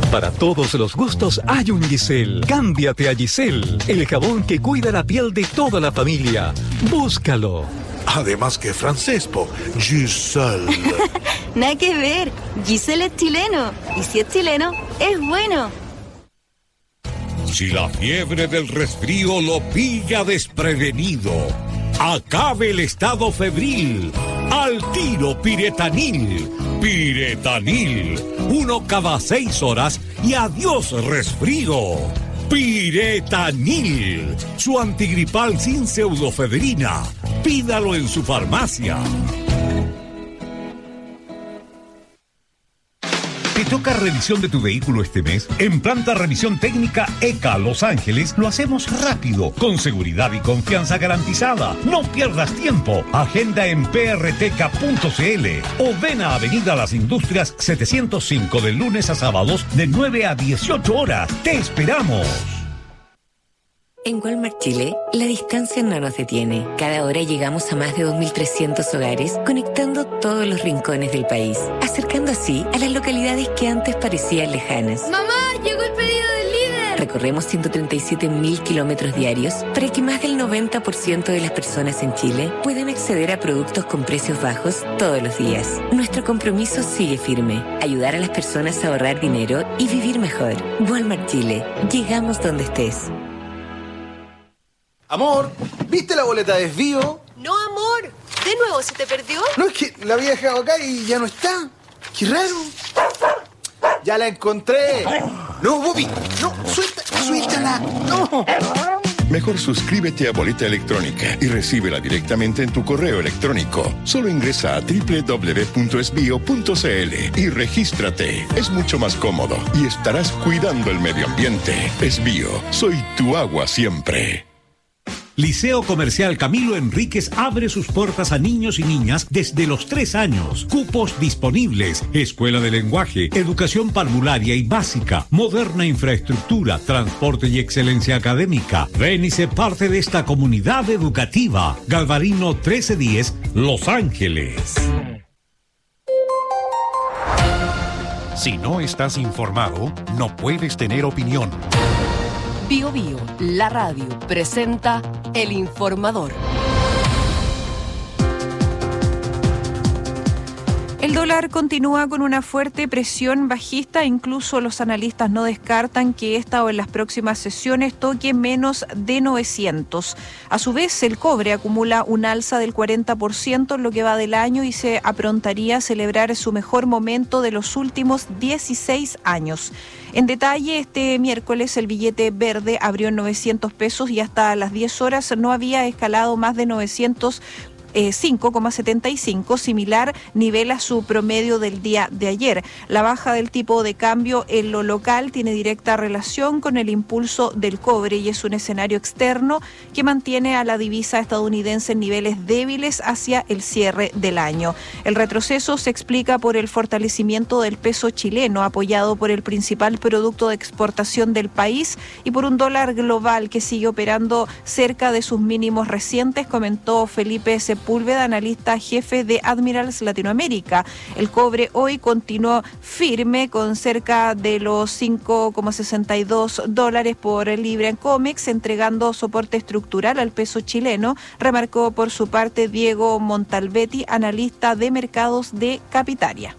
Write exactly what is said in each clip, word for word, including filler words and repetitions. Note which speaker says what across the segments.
Speaker 1: Para todos los gustos hay un Giselle. Cámbiate a Giselle, el jabón que cuida la piel de toda la familia. Búscalo.
Speaker 2: Además que francés, po. Giselle.
Speaker 3: Nada que ver. Giselle es chileno. Y si es chileno, es bueno.
Speaker 4: Si la fiebre del resfrío lo pilla desprevenido, acabe el estado febril. Al tiro Piretanil. Piretanil. Uno cada seis horas y adiós resfrío. Piretanil. Su antigripal sin pseudofedrina. Pídalo en su farmacia. ¿Te toca revisión de tu vehículo este mes? En Planta Revisión Técnica E C A Los Ángeles lo hacemos rápido, con seguridad y confianza garantizada. No pierdas tiempo. Agenda en p r t c a punto c l o ven a Avenida Las Industrias setecientos cinco de lunes a sábados de nueve a dieciocho horas. ¡Te esperamos!
Speaker 5: En Walmart Chile, la distancia no nos detiene. Cada hora llegamos a más de dos mil trescientos hogares, conectando todos los rincones del país, acercando así a las localidades que antes parecían lejanas.
Speaker 6: ¡Mamá, llegó el pedido del líder!
Speaker 5: Recorremos ciento treinta y siete mil kilómetros diarios para que más del noventa por ciento de las personas en Chile puedan acceder a productos con precios bajos todos los días. Nuestro compromiso sigue firme: ayudar a las personas a ahorrar dinero y vivir mejor. Walmart Chile. Llegamos donde estés.
Speaker 7: Amor, ¿viste la boleta de desvío?
Speaker 6: No, amor. ¿De nuevo se te perdió?
Speaker 7: No, es que la había dejado acá y ya no está. Qué raro. Ya la encontré. No, Bobby, no, suelta, suéltala. No.
Speaker 8: Mejor suscríbete a Boleta Electrónica y recíbela directamente en tu correo electrónico. Solo ingresa a doble u doble u doble u punto esbio punto c l y regístrate. Es mucho más cómodo y estarás cuidando el medio ambiente. Esbio, soy tu agua siempre.
Speaker 4: Liceo Comercial Camilo Enríquez abre sus puertas a niños y niñas desde los tres años. Cupos disponibles. Escuela de lenguaje, educación parvularia y básica, moderna infraestructura, transporte y excelencia académica. Ven y sé parte de esta comunidad educativa. Galvarino trece diez, Los Ángeles.
Speaker 9: Si no estás informado, no puedes tener opinión.
Speaker 10: Bio Bio, la radio, presenta El Informador.
Speaker 11: El dólar continúa con una fuerte presión bajista, incluso los analistas no descartan que esta o en las próximas sesiones toque menos de novecientos. A su vez, el cobre acumula un alza del cuarenta por ciento en lo que va del año y se aprontaría a celebrar su mejor momento de los últimos dieciséis años. En detalle, este miércoles el billete verde abrió en novecientos pesos y hasta las diez horas no había escalado más de novecientos cinco coma setenta y cinco, similar nivel a su promedio del día de ayer. La baja del tipo de cambio en lo local tiene directa relación con el impulso del cobre y es un escenario externo que mantiene a la divisa estadounidense en niveles débiles hacia el cierre del año. El retroceso se explica por el fortalecimiento del peso chileno, apoyado por el principal producto de exportación del país y por un dólar global que sigue operando cerca de sus mínimos recientes, comentó Felipe Sepúlveda, analista jefe de Admirals Latinoamérica. El cobre hoy continuó firme con cerca de los cinco coma sesenta y dos dólares por libra en COMEX, entregando soporte estructural al peso chileno, remarcó por su parte Diego Montalbetti, analista de mercados de Capitaria.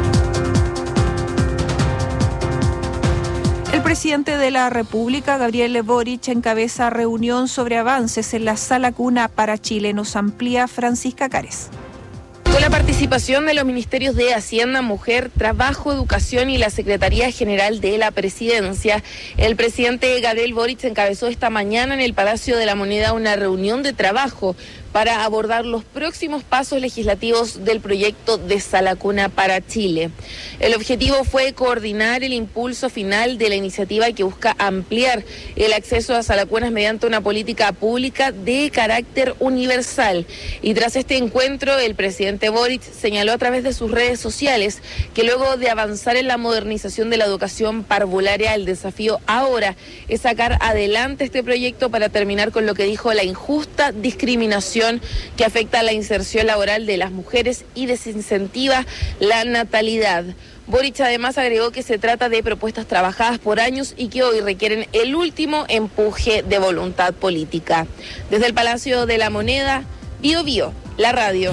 Speaker 11: El presidente de la República, Gabriel Boric, encabeza reunión sobre avances en la Sala Cuna para Chile. Nos amplía Francisca Cares.
Speaker 12: Con la participación de los ministerios de Hacienda, Mujer, Trabajo, Educación y la Secretaría General de la Presidencia, el presidente Gabriel Boric encabezó esta mañana en el Palacio de la Moneda una reunión de trabajo para abordar los próximos pasos legislativos del proyecto de Sala Cuna para Chile. El objetivo fue coordinar el impulso final de la iniciativa que busca ampliar el acceso a salacunas mediante una política pública de carácter universal. Y tras este encuentro, el presidente Boric señaló a través de sus redes sociales que luego de avanzar en la modernización de la educación parvularia, el desafío ahora es sacar adelante este proyecto para terminar con lo que dijo la injusta discriminación que afecta a la inserción laboral de las mujeres y desincentiva la natalidad. Boric además agregó que se trata de propuestas trabajadas por años y que hoy requieren el último empuje de voluntad política. Desde el Palacio de la Moneda, Bio Bio, la radio.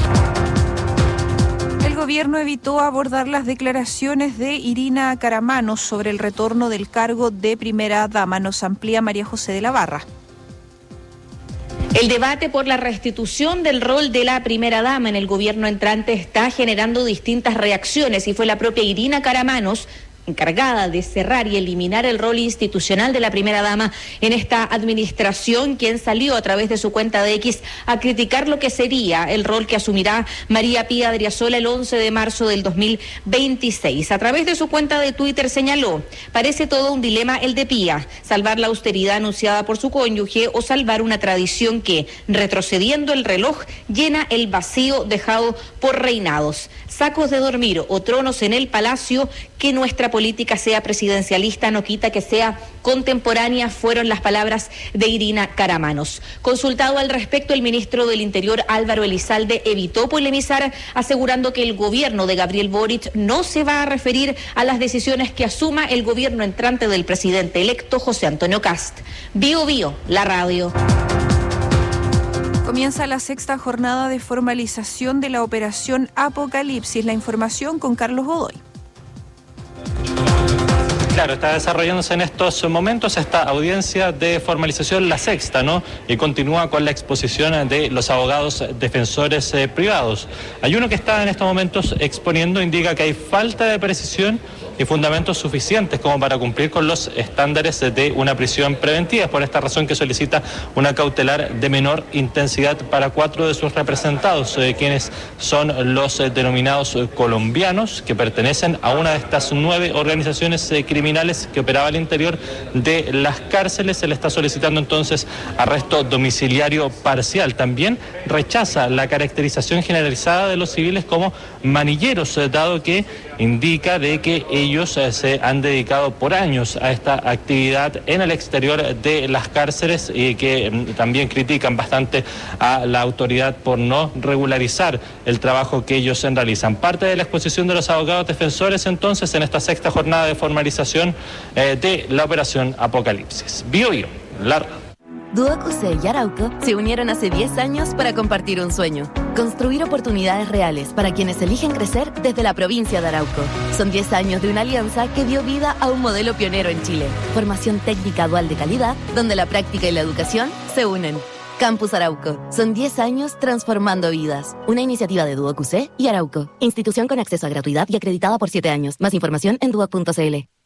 Speaker 11: El gobierno evitó abordar las declaraciones de Irina Karamanos sobre el retorno del cargo de primera dama. Nos amplía María José de la Barra.
Speaker 13: El debate por la restitución del rol de la primera dama en el gobierno entrante está generando distintas reacciones y fue la propia Irina Karamanos, encargada de cerrar y eliminar el rol institucional de la primera dama en esta administración, quien salió a través de su cuenta de X a criticar lo que sería el rol que asumirá María Pía Adriasola el once de marzo del dos mil veintiséis. A través de su cuenta de Twitter señaló: parece todo un dilema el de Pía, salvar la austeridad anunciada por su cónyuge o salvar una tradición que, retrocediendo el reloj, llena el vacío dejado por reinados. Sacos de dormir o tronos en el palacio, que nuestra política sea presidencialista no quita que sea contemporánea, fueron las palabras de Irina Karamanos. Consultado al respecto, el ministro del Interior, Álvaro Elizalde, evitó polemizar, asegurando que el gobierno de Gabriel Boric no se va a referir a las decisiones que asuma el gobierno entrante del presidente electo José Antonio Kast. Bio Bio, la radio.
Speaker 11: Comienza la sexta jornada de formalización de la operación Apocalipsis. La información con Carlos Godoy.
Speaker 14: Claro, está desarrollándose en estos momentos esta audiencia de formalización, la sexta, ¿no? Y continúa con la exposición de los abogados defensores eh, privados. Hay uno que está en estos momentos exponiendo, indica que hay falta de precisión y fundamentos suficientes como para cumplir con los estándares de una prisión preventiva. Es por esta razón que solicita una cautelar de menor intensidad para cuatro de sus representados, eh, quienes son los eh, denominados eh, colombianos, que pertenecen a una de estas nueve organizaciones eh, criminales que operaba al interior de las cárceles. Se le está solicitando entonces arresto domiciliario parcial. También rechaza la caracterización generalizada de los civiles como manilleros, eh, dado que indica de que ellos eh, se han dedicado por años a esta actividad en el exterior de las cárceles y que mm, también critican bastante a la autoridad por no regularizar el trabajo que ellos realizan. Parte de la exposición de los abogados defensores entonces en esta sexta jornada de formalización eh, de la operación Apocalipsis. Bio Bio, la radio.
Speaker 15: Duoc U C y Arauco se unieron hace diez años para compartir un sueño: construir oportunidades reales para quienes eligen crecer desde la provincia de Arauco. Son diez años de una alianza que dio vida a un modelo pionero en Chile. Formación técnica dual de calidad, donde la práctica y la educación se unen. Campus Arauco. Son diez años transformando vidas. Una iniciativa de Duoc U C y Arauco. Institución con acceso a gratuidad y acreditada por siete años. Más información en duoc punto c l.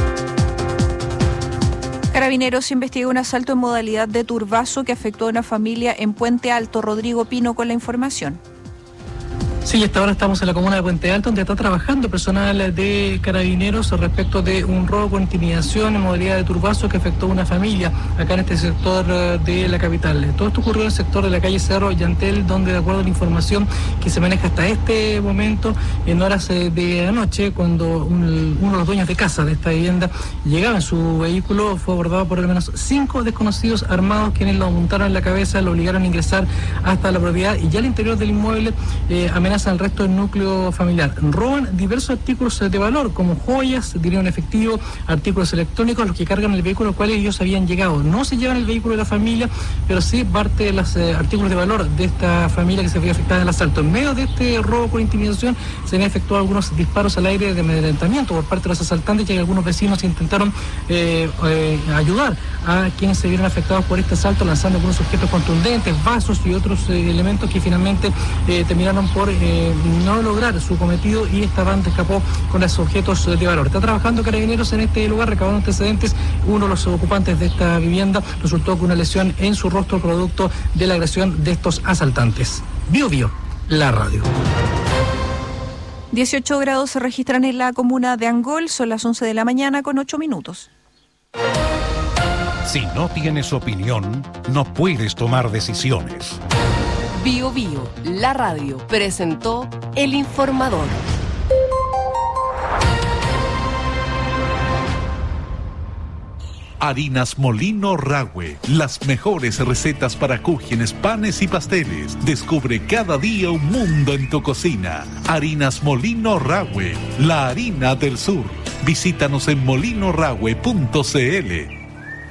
Speaker 11: Carabineros investiga un asalto en modalidad de turbazo que afectó a una familia en Puente Alto. Rodrigo Pino con la información.
Speaker 16: Sí, hasta ahora estamos en la comuna de Puente Alto, donde está trabajando personal de Carabineros respecto de un robo con intimidación en modalidad de turbazo que afectó a una familia acá en este sector de la capital. Todo esto ocurrió en el sector de la calle Cerro Yantel, donde de acuerdo a la información que se maneja hasta este momento, en horas de anoche, cuando un, uno de los dueños de casa de esta vivienda llegaba en su vehículo, fue abordado por al menos cinco desconocidos armados, quienes lo montaron en la cabeza, lo obligaron a ingresar hasta la propiedad y ya al interior del inmueble eh, amenazan al resto del núcleo familiar. Roban diversos artículos de valor, como joyas, dinero en efectivo, artículos electrónicos, los que cargan el vehículo al cual ellos habían llegado. No se llevan el vehículo de la familia, pero sí parte de los eh, artículos de valor de esta familia que se vio afectada en el asalto. En medio de este robo por intimidación se han efectuado algunos disparos al aire de amedrentamiento por parte de los asaltantes, ya que algunos vecinos intentaron eh, eh, ayudar a quienes se vieron afectados por este asalto, lanzando algunos objetos contundentes, vasos y otros eh, elementos que finalmente eh, terminaron por eh, no lograr su cometido, y esta banda escapó con los objetos de valor. Está trabajando Carabineros en este lugar, recabando antecedentes. Uno de los ocupantes de esta vivienda resultó con una lesión en su rostro producto de la agresión de estos asaltantes. Bio Bio, la radio.
Speaker 11: dieciocho grados se registran en la comuna de Angol, son las once de la mañana con ocho minutos.
Speaker 9: Si no tienes opinión, no puedes tomar decisiones.
Speaker 10: Bio Bio, la radio, presentó El Informador.
Speaker 2: Harinas Molino Rahue, las mejores recetas para cúgenes, panes y pasteles. Descubre cada día un mundo en tu cocina. Harinas Molino Rahue, la harina del sur. Visítanos en molino rahue punto c l.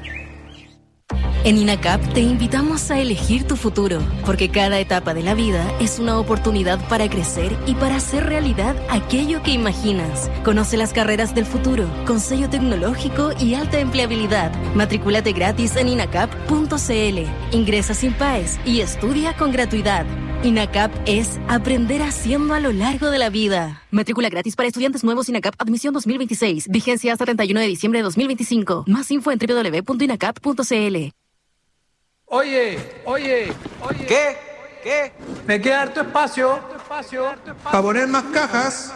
Speaker 15: En INACAP te invitamos a elegir tu futuro, porque cada etapa de la vida es una oportunidad para crecer y para hacer realidad aquello que imaginas. Conoce las carreras del futuro, con sello tecnológico y alta empleabilidad. Matricúlate gratis en inacap punto c l. Ingresa sin P A E S y estudia con gratuidad. INACAP es aprender haciendo a lo largo de la vida. Matrícula gratis para estudiantes nuevos INACAP Admisión dos mil veintiséis. Vigencia hasta treinta y uno de diciembre de dos mil veinticinco. Más info en doble u doble u doble u punto inacap punto c l.
Speaker 16: Oye, oye, oye.
Speaker 17: ¿Qué? ¿Qué?
Speaker 16: Me queda harto espacio.
Speaker 7: Para poner más cajas.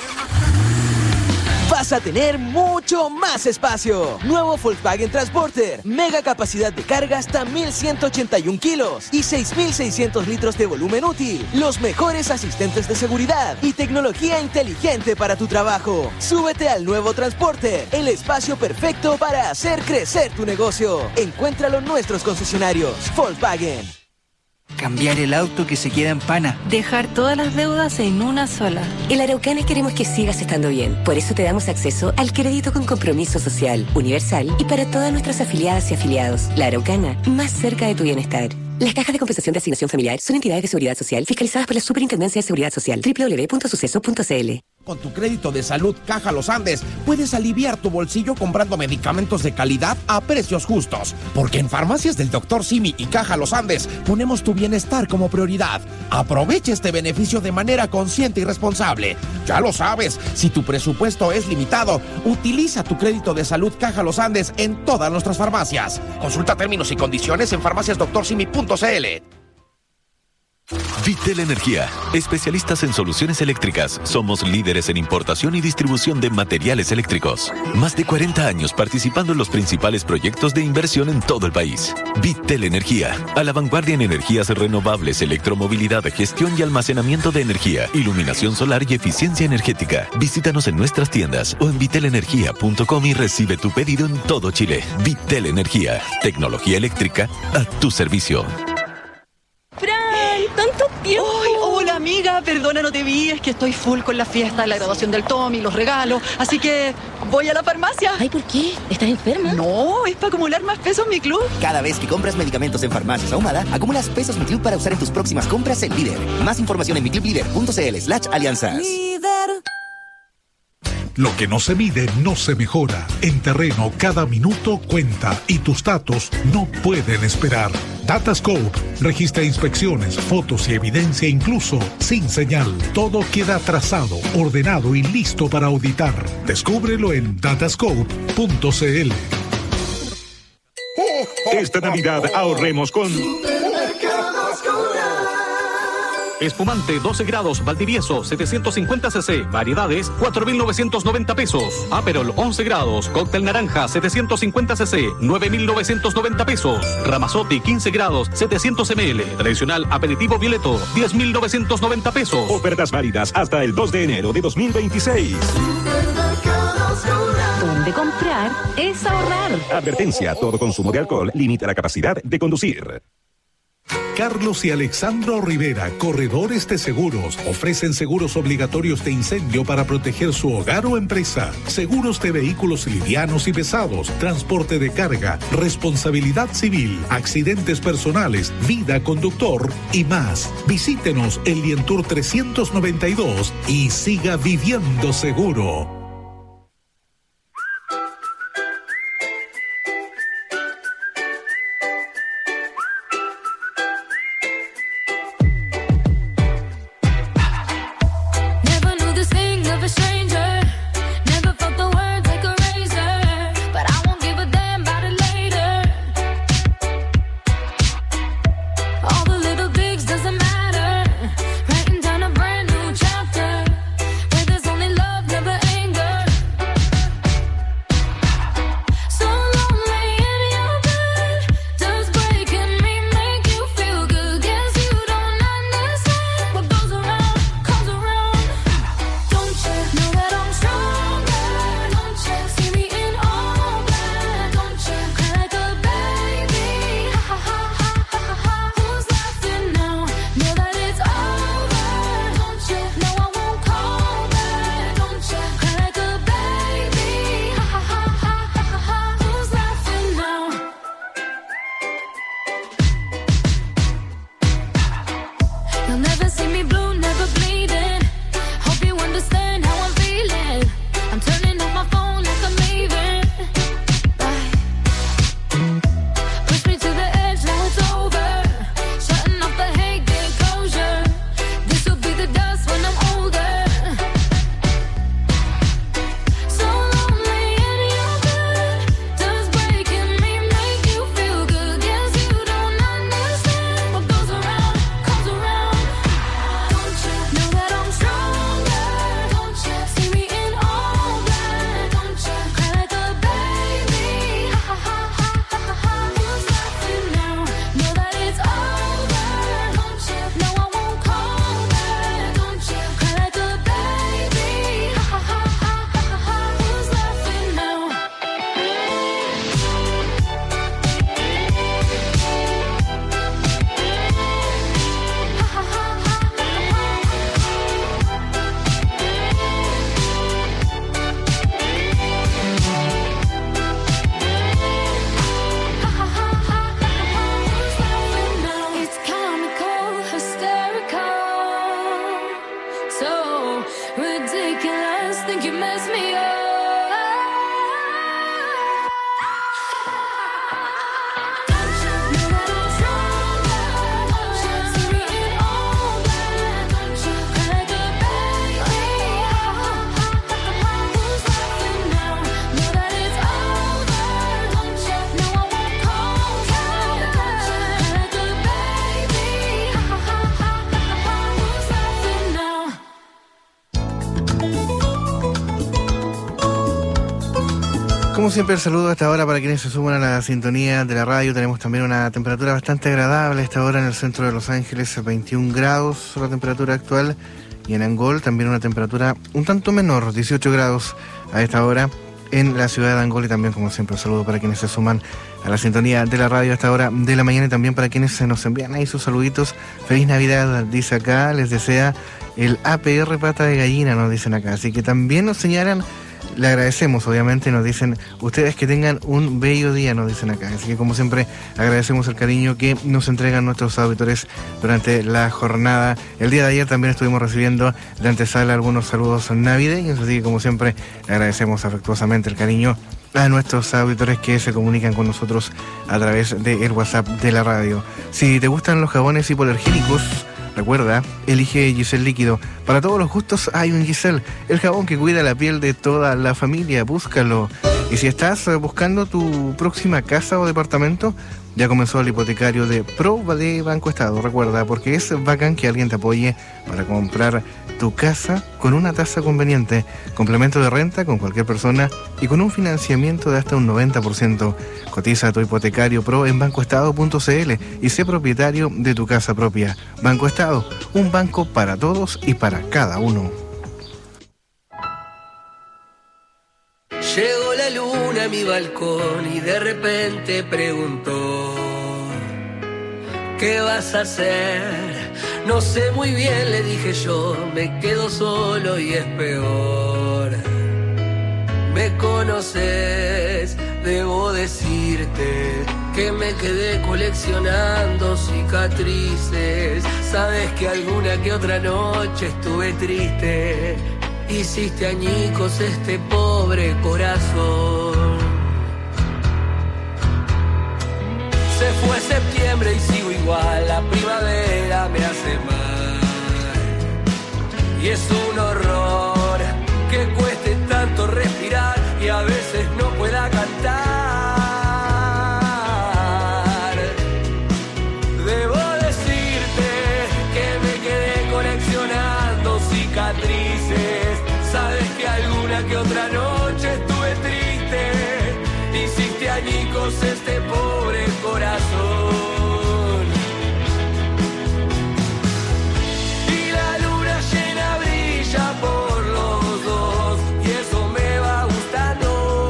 Speaker 17: Vas a tener mucho más espacio. Nuevo Volkswagen Transporter. Mega capacidad de carga hasta mil ciento ochenta y uno kilos y seis mil seiscientos litros de volumen útil. Los mejores asistentes de seguridad y tecnología inteligente para tu trabajo. Súbete al nuevo Transporter, el espacio perfecto para hacer crecer tu negocio. Encuéntralo en nuestros concesionarios. Volkswagen.
Speaker 18: Cambiar el auto que se queda en pana.
Speaker 5: Dejar todas las deudas en una sola. En Araucana queremos que sigas estando bien. Por eso te damos acceso al crédito con compromiso social, universal y para todas nuestras afiliadas y afiliados. La Araucana, más cerca de tu bienestar. Las cajas de compensación de asignación familiar son entidades de seguridad social fiscalizadas por la Superintendencia de Seguridad Social. doble u doble u doble u punto suceso punto c l.
Speaker 19: Con tu crédito de salud Caja Los Andes, puedes aliviar tu bolsillo comprando medicamentos de calidad a precios justos. Porque en Farmacias del doctor Simi y Caja Los Andes ponemos tu bienestar como prioridad. Aprovecha este beneficio de manera consciente y responsable. Ya lo sabes, si tu presupuesto es limitado, utiliza tu crédito de salud Caja Los Andes en todas nuestras farmacias. Consulta términos y condiciones en farmacias doctor simi punto c l.
Speaker 20: Vitel Energía, especialistas en soluciones eléctricas. Somos líderes en importación y distribución de materiales eléctricos. Más de cuarenta años participando en los principales proyectos de inversión en todo el país. Vitel Energía, a la vanguardia en energías renovables, electromovilidad, gestión y almacenamiento de energía, iluminación solar y eficiencia energética. Visítanos en nuestras tiendas o en vitel energía punto com y recibe tu pedido en todo Chile. Vitel Energía, tecnología eléctrica a tu servicio.
Speaker 21: ¡Tanto tiempo! ¡Ay, hola, amiga! Perdona, no te vi. Es que estoy full con la fiesta, la graduación del Tommy, los regalos. Así que voy a la farmacia.
Speaker 15: Ay, ¿por qué? ¿Estás enferma?
Speaker 21: No, es para acumular más pesos en mi club.
Speaker 17: Cada vez que compras medicamentos en Farmacias Ahumada, acumulas pesos Mi Club para usar en tus próximas compras en Líder. Más información en mi club líder punto c l slash alianzas.
Speaker 2: Lo que no se mide no se mejora. En terreno cada minuto cuenta y tus datos no pueden esperar. Datascope registra inspecciones, fotos y evidencia incluso sin señal. Todo queda trazado, ordenado y listo para auditar. Descúbrelo en datascope punto c l.
Speaker 22: Esta Navidad ahorremos con... Espumante doce grados Valdivieso setecientos cincuenta centilitros, variedades cuatro mil novecientos noventa pesos. Aperol once grados, cóctel naranja setecientos cincuenta centilitros, nueve mil novecientos noventa pesos. Ramazotti quince grados, setecientos mililitros, tradicional aperitivo violeto diez mil novecientos noventa pesos. Ofertas válidas hasta el dos de enero de dos mil veintiséis.
Speaker 15: Donde comprar es ahorrar.
Speaker 22: Advertencia, todo consumo de alcohol limita la capacidad de conducir.
Speaker 2: Carlos y Alexandro Rivera, corredores de seguros, ofrecen seguros obligatorios de incendio para proteger su hogar o empresa, seguros de vehículos livianos y pesados, transporte de carga, responsabilidad civil, accidentes personales, vida conductor y más. Visítenos en Lientour trescientos noventa y dos y siga viviendo seguro.
Speaker 23: Anger
Speaker 7: Como siempre, el saludo a esta hora para quienes se suman a la sintonía de la radio. Tenemos también una temperatura bastante agradable a esta hora en el centro de Los Ángeles, veintiún grados la temperatura actual. Y en Angol también una temperatura un tanto menor, dieciocho grados a esta hora en la ciudad de Angol. Y también, como siempre, un saludo para quienes se suman a la sintonía de la radio a esta hora de la mañana. Y también para quienes se nos envían ahí sus saluditos. Feliz Navidad, dice acá, les desea el A P R Pata de Gallina, nos dicen acá. Así que también nos señalan. Le agradecemos, obviamente, nos dicen ustedes que tengan un bello día, nos dicen acá. Así que, como siempre, agradecemos el cariño que nos entregan nuestros auditores durante la jornada. El día de ayer también estuvimos recibiendo de antesala algunos saludos navideños, así que, como siempre, le agradecemos afectuosamente el cariño a nuestros auditores que se comunican con nosotros a través del WhatsApp de la radio. Si te gustan los jabones hipoalergénicos, recuerda, elige Giselle Líquido. Para todos los gustos hay un Giselle, el jabón que cuida la piel de toda la familia. Búscalo. Y si estás buscando tu próxima casa o departamento, ya comenzó el hipotecario de Pro de Banco Estado. Recuerda, porque es bacán que alguien te apoye para comprar tu casa con una tasa conveniente, complemento de renta con cualquier persona y con un financiamiento de hasta un noventa por ciento. Cotiza tu hipotecario Pro en bancoestado punto c l y sé propietario de tu casa propia. Banco Estado, un banco para todos y para cada uno.
Speaker 1: Llegó la luna a mi balcón y de repente preguntó: ¿qué vas a hacer? No sé muy bien, le dije yo, me quedo solo y es peor. Me conoces, debo decirte que me quedé coleccionando cicatrices. Sabes que alguna que otra noche estuve triste. Hiciste añicos este pobre corazón. Se fue septiembre y sigo igual, la primavera me hace mal. Y es un horror que cueste tanto respirar y a veces no pueda cantar. Debo decirte que me quedé coleccionando cicatrices. Sabes que alguna que otra noche estuve triste. Hiciste añicos este pobre corazón. Y la luna llena brilla por los dos y eso me va gustando.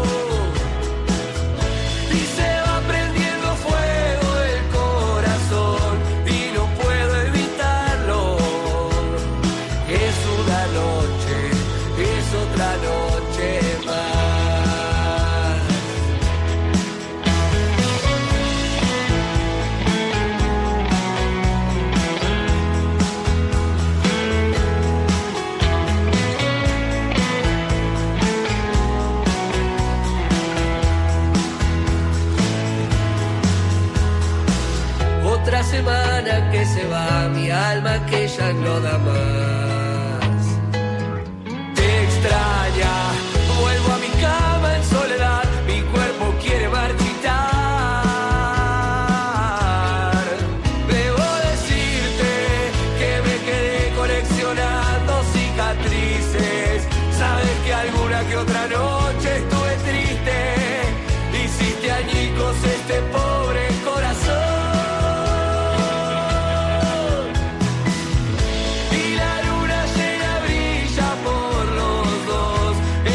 Speaker 1: Y se va prendiendo fuego el corazón y no puedo evitarlo. Es una noche, es otra noche más. Otra semana que se va, mi alma que ya no da más. Te extraña, vuelvo a mi cama en soledad, mi cuerpo quiere marchitar. Debo decirte que me quedé coleccionando cicatrices. Sabes que alguna que otra noche estuve triste. Hiciste añicos este pobre corazón. Y la luna llena brilla por los dos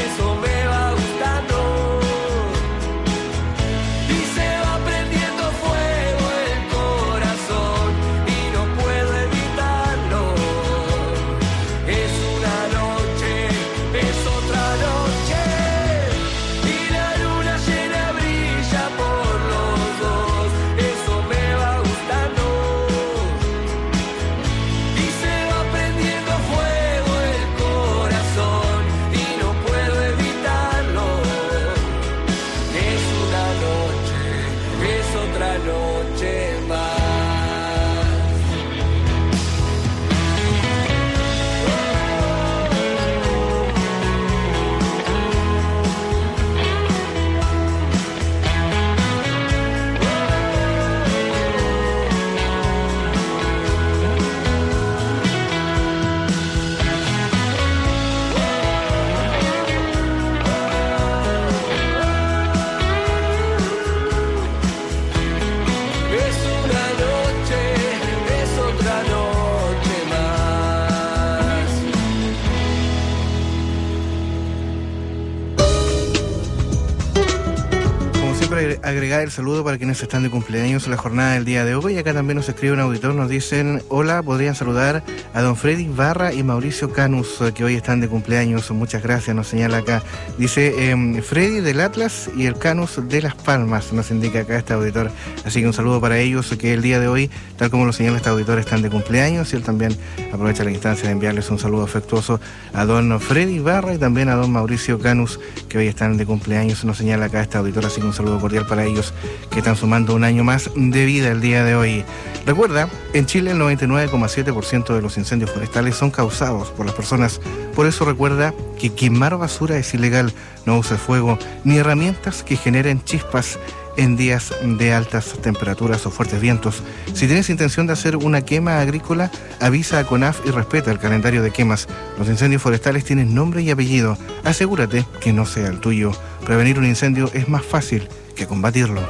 Speaker 7: agregar el saludo para quienes están de cumpleaños en la jornada del día de hoy. Acá también nos escribe un auditor, nos dicen: hola, podrían saludar a don Freddy Barra y Mauricio Canus, que hoy están de cumpleaños. Muchas gracias, nos señala acá. Dice eh, Freddy del Atlas y el Canus de Las Palmas, nos indica acá este auditor. Así que un saludo para ellos, que el día de hoy, tal como lo señala este auditor, están de cumpleaños, y él también aprovecha la instancia de enviarles un saludo afectuoso a don Freddy Barra y también a don Mauricio Canus, que hoy están de cumpleaños. Nos señala acá este auditor, así que un saludo cordial para ellos, que están sumando un año más de vida el día de hoy. Recuerda, en Chile el noventa y nueve coma siete por ciento de los incendios forestales son causados por las personas. Por eso recuerda que quemar basura es ilegal. No use fuego ni herramientas que generen chispas en días de altas temperaturas o fuertes vientos. Si tienes intención de hacer una quema agrícola, avisa a CONAF y respeta el calendario de quemas. Los incendios forestales tienen nombre y apellido. Asegúrate que no sea el tuyo. Prevenir un incendio es más fácil que combatirlo.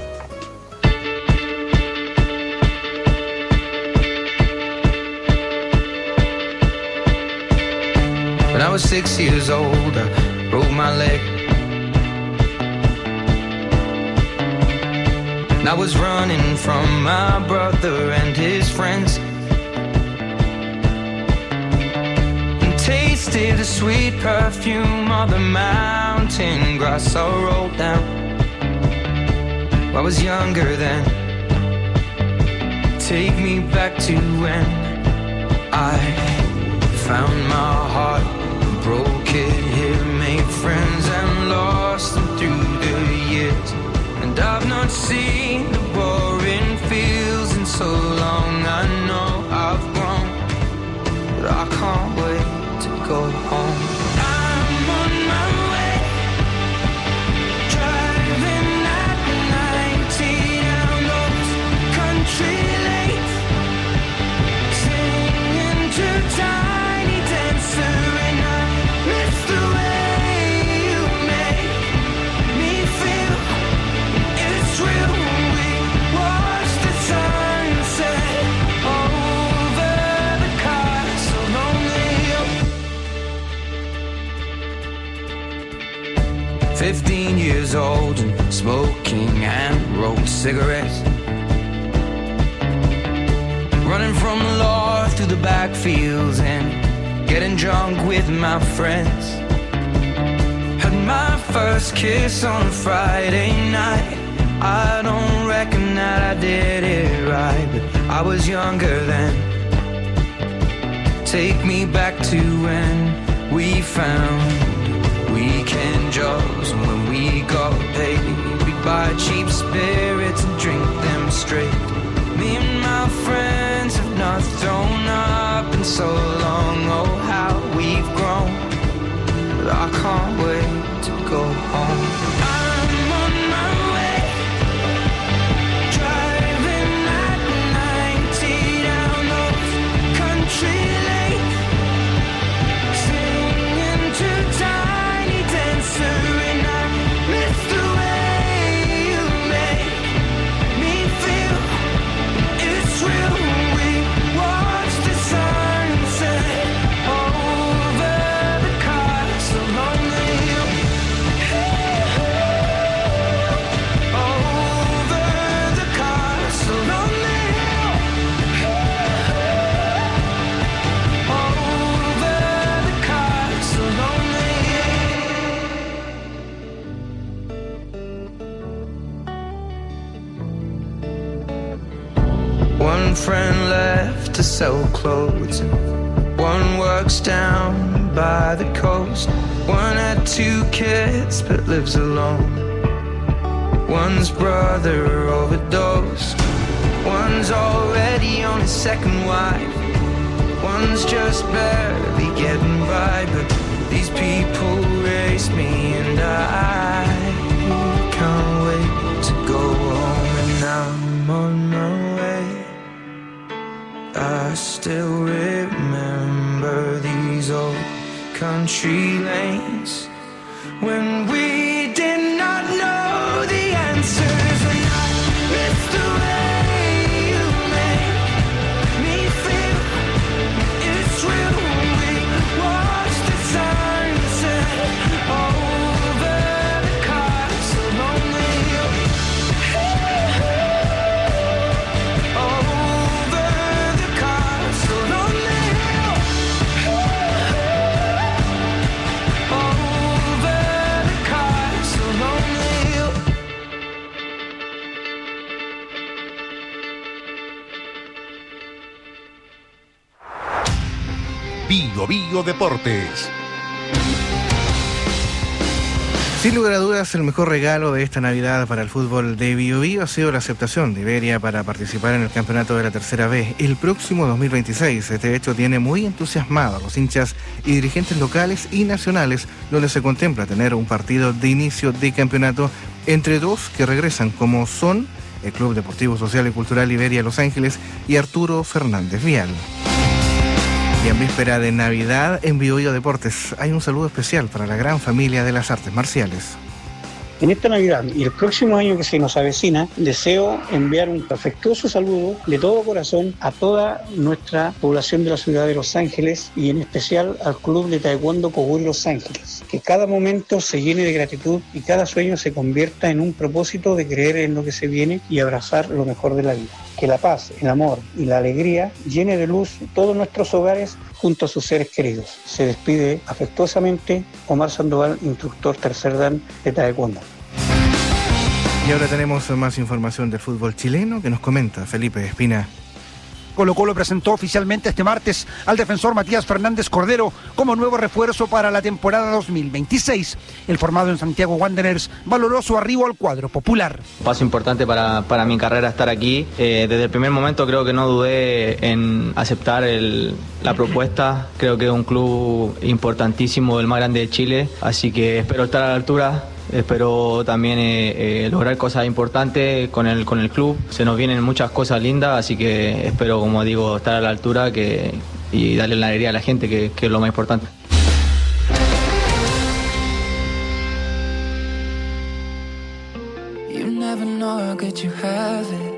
Speaker 3: When I was six years old, I broke my leg. And I was running from my brother and his friends, and tasted the sweet perfume of the mountain grass I rolled down. I was younger then. Take me back to when I found my heart, broke it here, made friends and lost them through the years. And I've not seen the boring fields in so long. I know I've grown, but I can't wait to go home. I'm on my way, driving at ninety down those country lanes, singing to Tiny Dancer, and I miss the way you make me feel. It's real when we watch the sunset over the castle on the hill. Fifteen years old and smoking hand-rolled cigarettes, running from the law through the backfields and getting drunk with my friends. Had my first kiss on a Friday night. I don't reckon that I did it right, but I was younger then. Take me back to when we found weekend jobs, and when we got paid, we'd buy cheap spirits and drink them straight. Me and my friends have not thrown up in so long. Oh, how we've grown, but I can't wait to go home. I'm on my way, driving at ninety down those country lanes, singing to Tiny Dancer, and I miss the way you make me feel. It's real when we watch the sunset over the castle on the hill. Over the castle on the hill. Over the castle on the hill. One friend left to sell clothes, and one works down by the coast. One had two kids but lives alone. One's brother overdosed. One's already on his second wife. One's just barely getting by, but these people race me, and I can't wait to go home. And I'm on my way. I still remember these old country lanes when we did not know the answers, and I miss the way you make me feel. It's real when we watch the sunset over the castle on the hill.
Speaker 9: Bio Bio Deportes.
Speaker 7: Sin lugar a dudas, el mejor regalo de esta Navidad para el fútbol de Bio Bio ha sido la aceptación de Iberia para participar en el campeonato de la Tercera B el próximo dos mil veintiséis. Este hecho tiene muy entusiasmado a los hinchas y dirigentes locales y nacionales, donde se contempla tener un partido de inicio de campeonato entre dos que regresan, como son el Club Deportivo Social y Cultural Iberia Los Ángeles y Arturo Fernández Vial. Y en víspera de Navidad, en Bio Bio Deportes hay un saludo especial para la gran familia de las artes marciales.
Speaker 6: En esta Navidad y el próximo año que se nos avecina, deseo enviar un afectuoso saludo de todo corazón a toda nuestra población de la ciudad de Los Ángeles y en especial al Club de Taekwondo Koguri Los Ángeles. Que cada momento se llene de gratitud y cada sueño se convierta en un propósito de creer en lo que se viene y abrazar lo mejor de la vida. Que la paz, el amor y la alegría llene de luz todos nuestros hogares junto a sus seres queridos. Se despide afectuosamente Omar Sandoval, instructor tercer dan de Taekwondo.
Speaker 7: Y ahora tenemos más información del fútbol chileno que nos comenta Felipe Espina.
Speaker 8: Colo-Colo presentó oficialmente este martes al defensor Matías Fernández Cordero como nuevo refuerzo para la temporada dos mil veintiséis. El formado en Santiago Wanderers valoró su arribo al cuadro popular.
Speaker 23: Paso importante para, para mi carrera estar aquí. Eh, desde el primer momento creo que no dudé en aceptar el, la propuesta. Creo que es un club importantísimo, el más grande de Chile, así que espero estar a la altura. Espero también eh, eh, lograr cosas importantes con el, con el club. Se nos vienen muchas cosas lindas, así que espero, como digo, estar a la altura que, y darle la alegría a la gente, que, que es lo más importante.
Speaker 3: You never know how good you have it,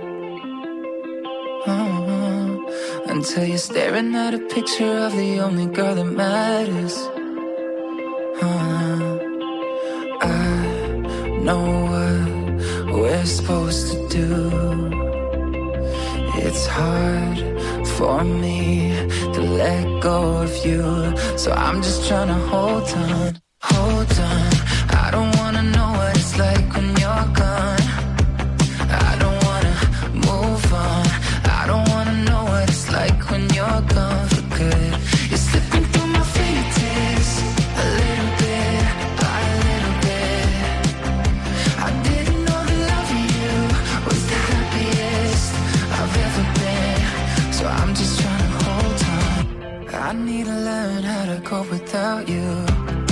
Speaker 3: uh-huh. Until you're staring at a picture of the only girl that matters, uh-huh. I know what we're supposed to do. It's hard for me to let go of you, so I'm just trying to hold on, hold on. I don't wanna know what it's like when you're gone. I don't wanna move on. I don't wanna know what it's like when you're gone for good. You're slipping through my fingertips a little bit by a little bit. I didn't know the love of you was the happiest I've ever been, so I'm just trying to hold on. I need to learn how to cope without you.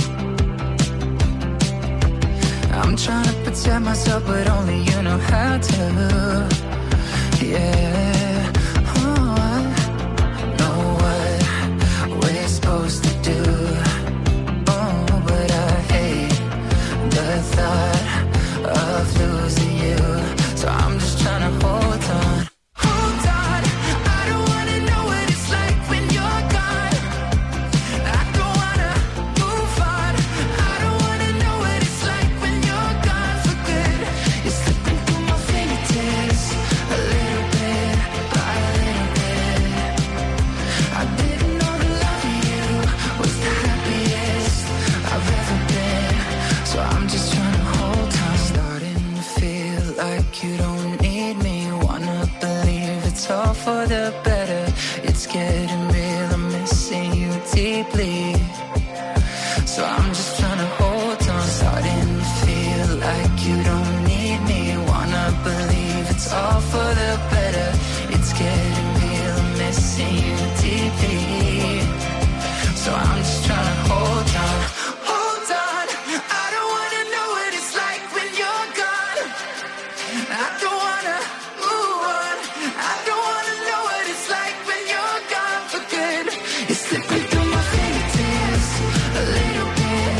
Speaker 3: I'm trying to protect myself, but only you know how to. Yeah, oh, I know what we're supposed to do. Oh, but I hate the thought of losing you, so I'm just trying to hold on. Hold on, I don't wanna know what it's like when you're gone. I don't wanna move on. I don't wanna know what it's like when you're gone for good. You're slipping through my fingertips a little bit by a little bit. I didn't know the love of you was the happiest I've ever been, so I'm just trying to hold on. Starting to feel like you don't need me. Wanna believe it's all for the better. It's getting real, I'm missing you deeply, so I'm just trying to hold on. Starting to feel like you don't need me. Wanna believe it's all for the better. It's getting real, I'm missing you deeply, so I'm just trying to hold on. Hold on, I don't wanna know what it's like when you're gone. I don't wanna move on. I don't wanna know what it's like when you're gone for good. You're slipping through my fingertips a little bit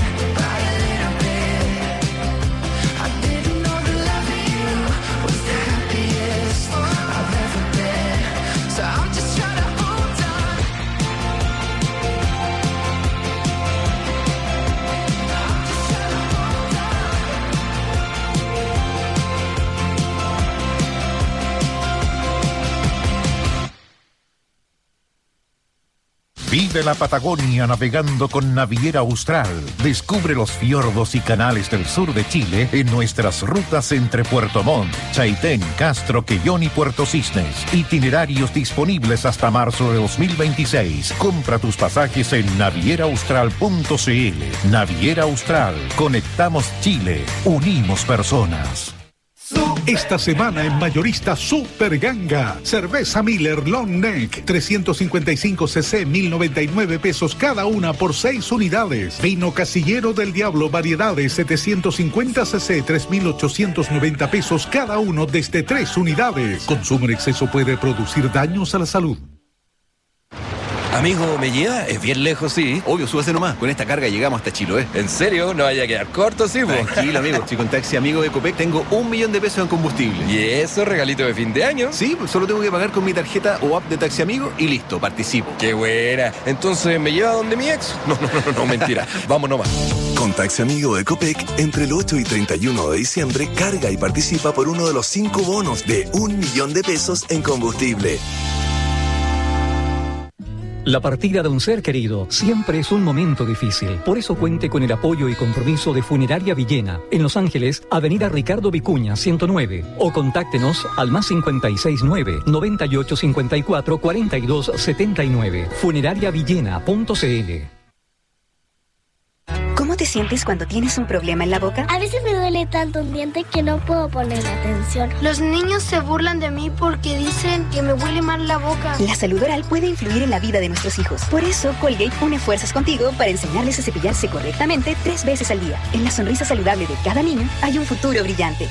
Speaker 9: Vive la Patagonia navegando con Naviera Austral. Descubre los fiordos y canales del sur de Chile en nuestras rutas entre Puerto Montt, Chaitén, Castro, Quellón y Puerto Cisnes. Itinerarios disponibles hasta marzo de dos mil veintiséis. Compra tus pasajes en naviera austral punto c l. Naviera Austral. Conectamos Chile. Unimos personas.
Speaker 2: Esta semana en Mayorista Super Ganga, cerveza Miller Long Neck, trescientos cincuenta y cinco centilitros, mil noventa y nueve pesos cada una por seis unidades. Vino Casillero del Diablo, variedades, setecientos cincuenta centilitros, tres mil ochocientos noventa pesos cada uno desde tres unidades. Consumo en exceso puede producir daños a la salud.
Speaker 4: Amigo, ¿me lleva? Es bien lejos, sí.
Speaker 12: Obvio, súbase nomás. Con esta carga llegamos hasta Chiloé.
Speaker 4: ¿En serio? ¿No vaya a quedar corto, sí, po?
Speaker 12: Tranquilo, amigo. Si con Taxi Amigo de Copec tengo un millón de pesos en combustible.
Speaker 4: ¿Y eso, regalito de fin de año?
Speaker 12: Sí, pues solo tengo que pagar con mi tarjeta o app de Taxi Amigo y listo, participo.
Speaker 4: ¡Qué buena! Entonces, ¿me lleva donde mi ex? No, no, no, no, no mentira. Vamos nomás.
Speaker 13: Con Taxi Amigo de Copec, entre el ocho y treinta y uno de diciembre, carga y participa por uno de los cinco bonos de un millón de pesos en combustible.
Speaker 24: La partida de un ser querido siempre es un momento difícil. Por eso cuente con el apoyo y compromiso de Funeraria Villena, en Los Ángeles, Avenida Ricardo Vicuña, ciento nueve. O contáctenos al más cincuenta y seis nueve, noventa y ocho cincuenta y cuatro, cuarenta y dos setenta y nueve. funeraria villena punto c l.
Speaker 25: ¿Cómo te sientes cuando tienes un problema en la boca?
Speaker 26: A veces me duele tanto un diente que no puedo poner atención. Los niños se burlan de mí porque dicen que me huele mal la boca.
Speaker 25: La salud oral puede influir en la vida de nuestros hijos. Por eso, Colgate une fuerzas contigo para enseñarles a cepillarse correctamente tres veces al día. En la sonrisa saludable de cada niño hay un futuro brillante.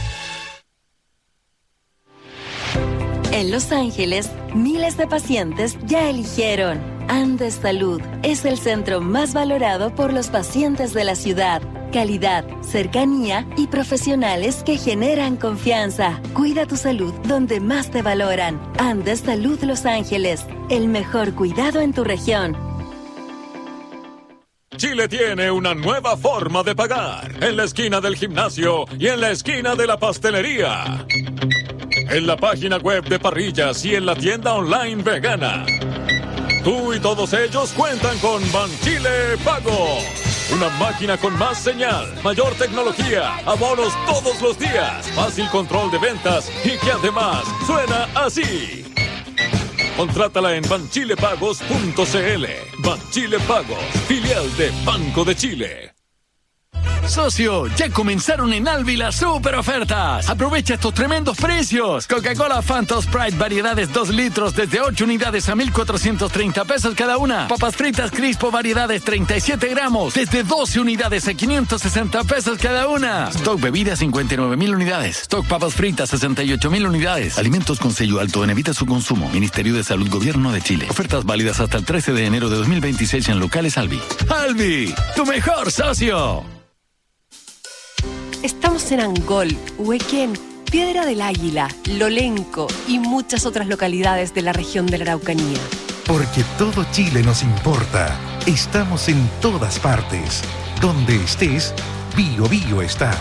Speaker 15: En Los Ángeles, miles de pacientes ya eligieron Andes Salud. Es el centro más valorado por los pacientes de la ciudad. Calidad, cercanía y profesionales que generan confianza. Cuida tu salud donde más te valoran. Andes Salud Los Ángeles. El mejor cuidado en tu región.
Speaker 27: Chile tiene una nueva forma de pagar. En la esquina del gimnasio y en la esquina de la pastelería. En la página web de Parrillas y en la tienda online vegana. Tú y todos ellos cuentan con Banchile Pago. Una máquina con más señal, mayor tecnología, abonos todos los días, fácil control de ventas y que además suena así. Contrátala en banchile pagos punto c l. Banchile Pagos, filial de Banco de Chile.
Speaker 28: Socio, ya comenzaron en Alvi las super ofertas. Aprovecha estos tremendos precios. Coca-Cola Fanta Sprite variedades dos litros desde ocho unidades a mil cuatrocientos treinta pesos cada una. Papas fritas Crispo variedades treinta y siete gramos desde doce unidades a quinientos sesenta pesos cada una. Stock bebida cincuenta y nueve mil unidades. Stock papas fritas sesenta y ocho mil unidades. Alimentos con sello alto en evita su consumo. Ministerio de Salud Gobierno de Chile. Ofertas válidas hasta el trece de enero de dos mil veintiséis en locales Alvi. Alvi, tu mejor socio.
Speaker 10: Estamos en Angol, Huequén, Piedra del Águila, Lolenco y muchas otras localidades de la región de la Araucanía.
Speaker 2: Porque todo Chile nos importa. Estamos en todas partes. Donde estés, Bio Bio está.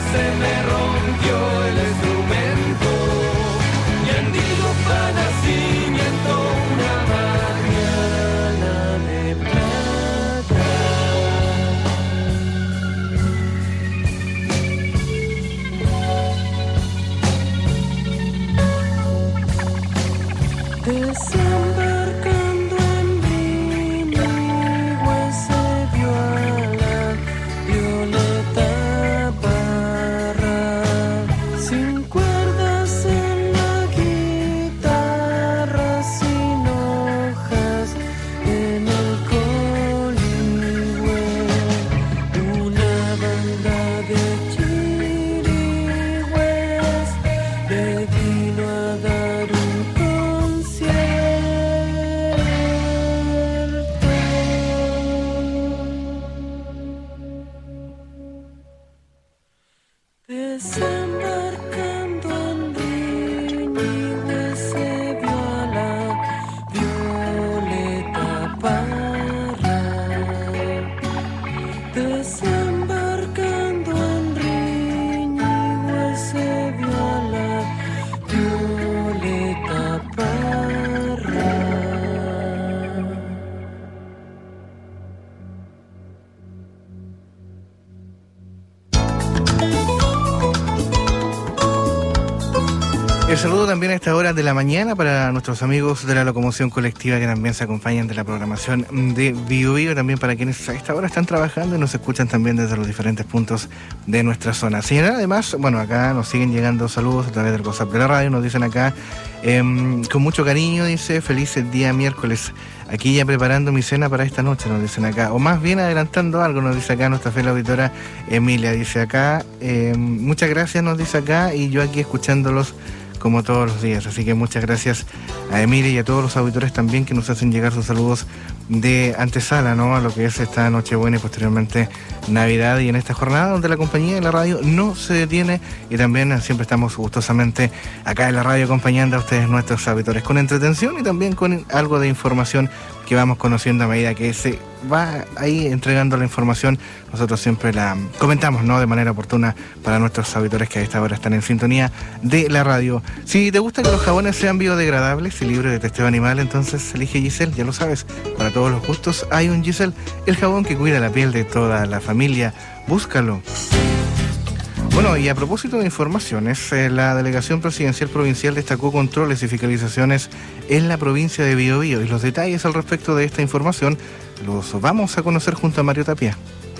Speaker 1: se me rompió el instrumento y hendido para nacimiento una mañana de plata. Desembarcando en Vinigüe se vio a la Violeta Parra, sin cuerdas en la guitarra, sin hojas en el coligüe, una banda de chirigües le vino a dar un desembarcando en Vinigüe se vio a la Violeta Parra. Desembarcando en Vinigüe se vio a la Violeta Parra.
Speaker 7: El saludo también a esta hora de la mañana para nuestros amigos de la locomoción colectiva que también se acompañan de la programación de Bio Bio, también para quienes a esta hora están trabajando y nos escuchan también desde los diferentes puntos de nuestra zona. Señalar además, bueno, acá nos siguen llegando saludos a través del WhatsApp de la radio, nos dicen acá, eh, con mucho cariño, dice, feliz día miércoles, aquí ya preparando mi cena para esta noche, nos dicen acá, o más bien adelantando algo, nos dice acá nuestra fiel auditora Emilia, dice acá, eh, muchas gracias, nos dice acá, y yo aquí escuchándolos como todos los días. Así que muchas gracias a Emilia y a todos los auditores también que nos hacen llegar sus saludos de antesala, ¿no?, a lo que es esta Nochebuena y posteriormente Navidad, y en esta jornada donde la compañía de la radio no se detiene y también siempre estamos gustosamente acá en la radio acompañando a ustedes, nuestros auditores, con entretención y también con algo de información que vamos conociendo a medida que se va ahí entregando la información. Nosotros siempre la comentamos, ¿no?, de manera oportuna para nuestros auditores que a esta hora están en sintonía de la radio. Si te gusta que los jabones sean biodegradables y libres de testeo animal, entonces elige Giselle, ya lo sabes. Para todos los gustos hay un Giselle, el jabón que cuida la piel de toda la familia. Búscalo. Bueno, y a propósito de informaciones, eh, la Delegación Presidencial Provincial destacó controles y fiscalizaciones en la provincia de Biobío, y los detalles al respecto de esta información los vamos a conocer junto a Mario Tapia.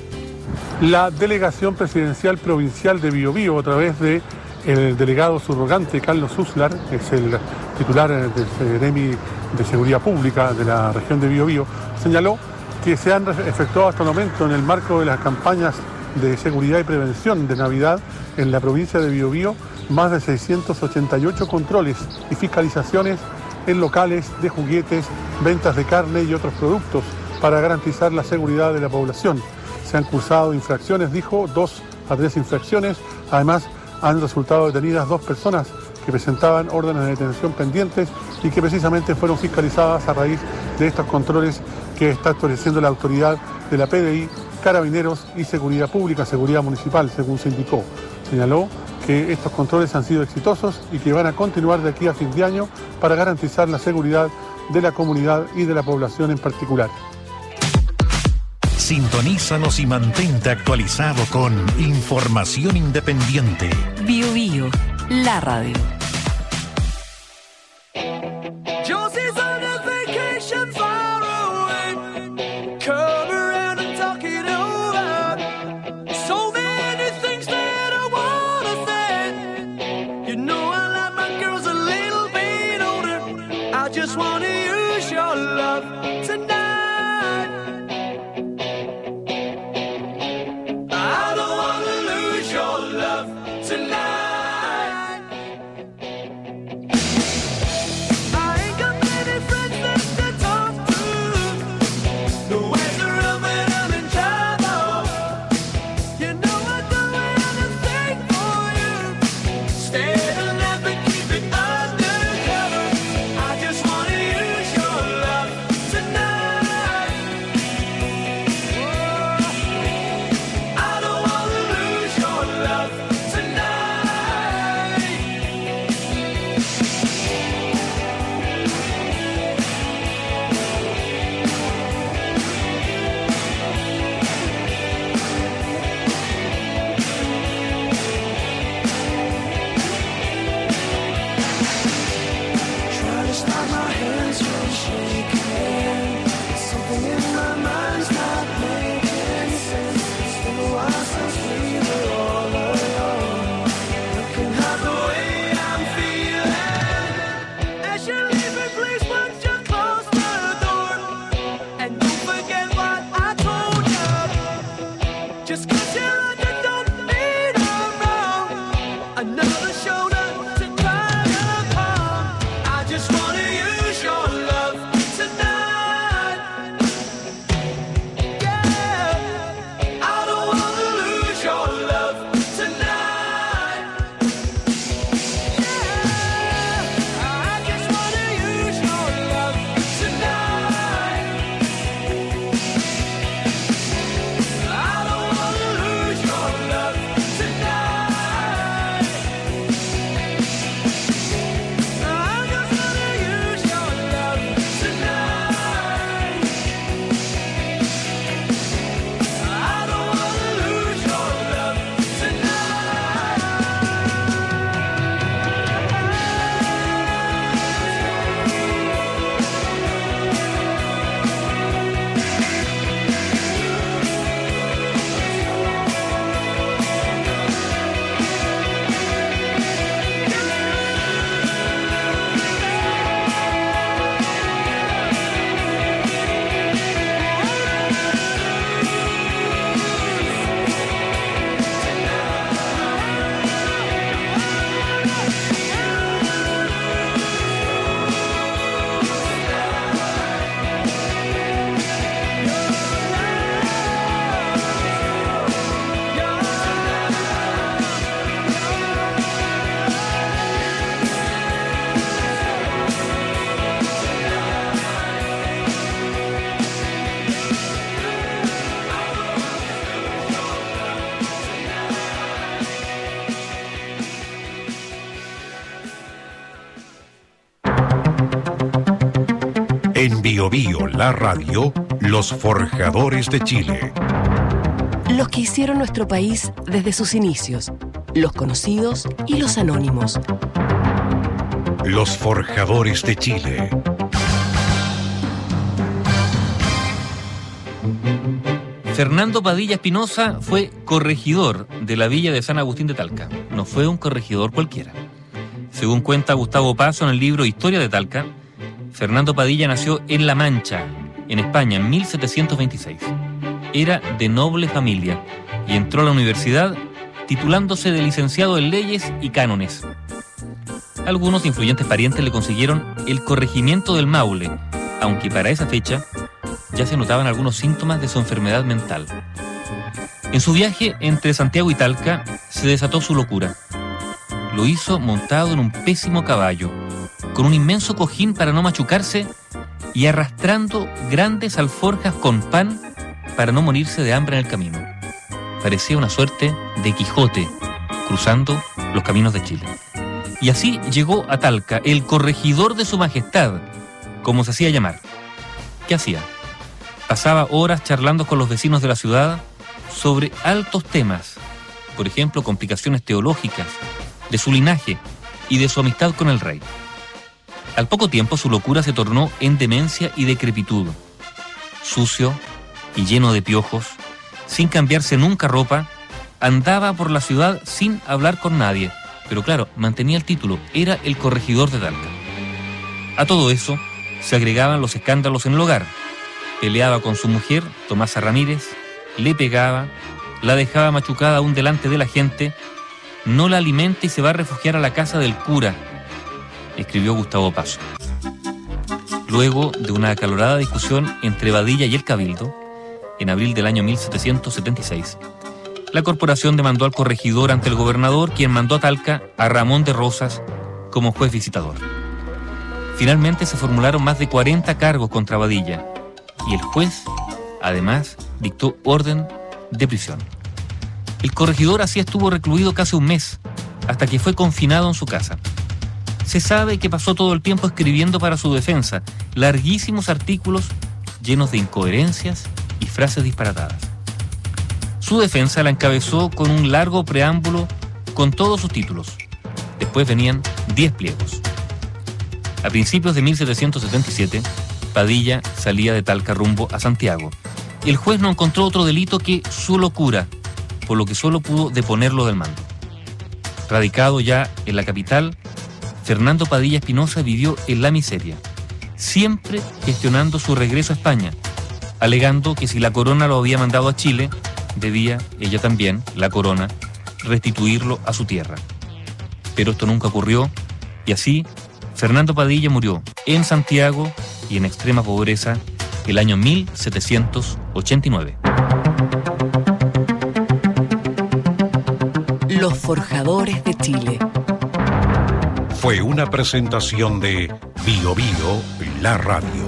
Speaker 5: La Delegación Presidencial Provincial de Biobío, a través de el delegado subrogante Carlos Uslar, que es el titular del Ceremi de Seguridad Pública de la región de Biobío, señaló que se han efectuado hasta el momento, en el marco de las campañas de seguridad y prevención de Navidad en la provincia de Biobío, más de seiscientos ochenta y ocho controles y fiscalizaciones en locales de juguetes, ventas de carne y otros productos para garantizar la seguridad de la población. Se han cursado infracciones, dijo, dos a tres infracciones. Además, han resultado detenidas dos personas que presentaban órdenes de detención pendientes y que precisamente fueron fiscalizadas a raíz de estos controles que está estableciendo la autoridad de la P D I, Carabineros y Seguridad Pública, Seguridad Municipal, según se indicó. Señaló que estos controles han sido exitosos y que van a continuar de aquí a fin de año para garantizar la seguridad de la comunidad y de la población en particular.
Speaker 9: Sintonízanos y mantente actualizado con información independiente.
Speaker 10: Bio Bio, la radio.
Speaker 9: En Bio Bio, la radio, los forjadores de Chile.
Speaker 10: Los que hicieron nuestro país desde sus inicios, los conocidos y los anónimos.
Speaker 9: Los forjadores de Chile.
Speaker 11: Fernando Padilla Espinosa fue corregidor de la villa de San Agustín de Talca. No fue un corregidor cualquiera. Según cuenta Gustavo Paso en el libro Historia de Talca, Fernando Padilla nació en La Mancha, en España, en mil setecientos veintiséis. Era de noble familia y entró a la universidad titulándose de licenciado en Leyes y Cánones. Algunos influyentes parientes le consiguieron el corregimiento del Maule, aunque para esa fecha ya se notaban algunos síntomas de su enfermedad mental. En su viaje entre Santiago y Talca se desató su locura. Lo hizo montado en un pésimo caballo, con un inmenso cojín para no machucarse y arrastrando grandes alforjas con pan para no morirse de hambre en el camino. Parecía una suerte de Quijote cruzando los caminos de Chile. Y así llegó a Talca el corregidor de su majestad, como se hacía llamar. ¿Qué hacía? Pasaba horas charlando con los vecinos de la ciudad sobre altos temas, por ejemplo, complicaciones teológicas, de su linaje y de su amistad con el rey. Al poco tiempo su locura se tornó en demencia y decrepitud. Sucio y lleno de piojos, sin cambiarse nunca ropa, andaba por la ciudad sin hablar con nadie, pero claro, mantenía el título, era el corregidor de Talca. A todo eso se agregaban los escándalos en el hogar. Peleaba con su mujer, Tomasa Ramírez, le pegaba, la dejaba machucada aún delante de la gente, no la alimenta y se va a refugiar a la casa del cura, escribió Gustavo Paso. Luego de una acalorada discusión entre Padilla y el Cabildo, en abril del año mil setecientos setenta y seis, la corporación demandó al corregidor ante el gobernador, quien mandó a Talca a Ramón de Rosas como juez visitador. Finalmente se formularon más de cuarenta cargos contra Padilla, y el juez, además, dictó orden de prisión. El corregidor así estuvo recluido casi un mes, hasta que fue confinado en su casa. Se sabe que pasó todo el tiempo escribiendo para su defensa, larguísimos artículos llenos de incoherencias y frases disparatadas. Su defensa la encabezó con un largo preámbulo con todos sus títulos. Después venían diez pliegos. A principios de mil setecientos setenta y siete, Padilla salía de Talca rumbo a Santiago. El juez no encontró otro delito que su locura, por lo que solo pudo deponerlo del mando. Radicado ya en la capital, Fernando Padilla Espinosa vivió en la miseria, siempre gestionando su regreso a España, alegando que si la corona lo había mandado a Chile, debía ella también, la corona, restituirlo a su tierra. Pero esto nunca ocurrió, y así Fernando Padilla murió en Santiago y en extrema pobreza el año mil setecientos ochenta y nueve.
Speaker 10: Los forjadores de Chile.
Speaker 9: Fue una presentación de Bio Bio, la radio.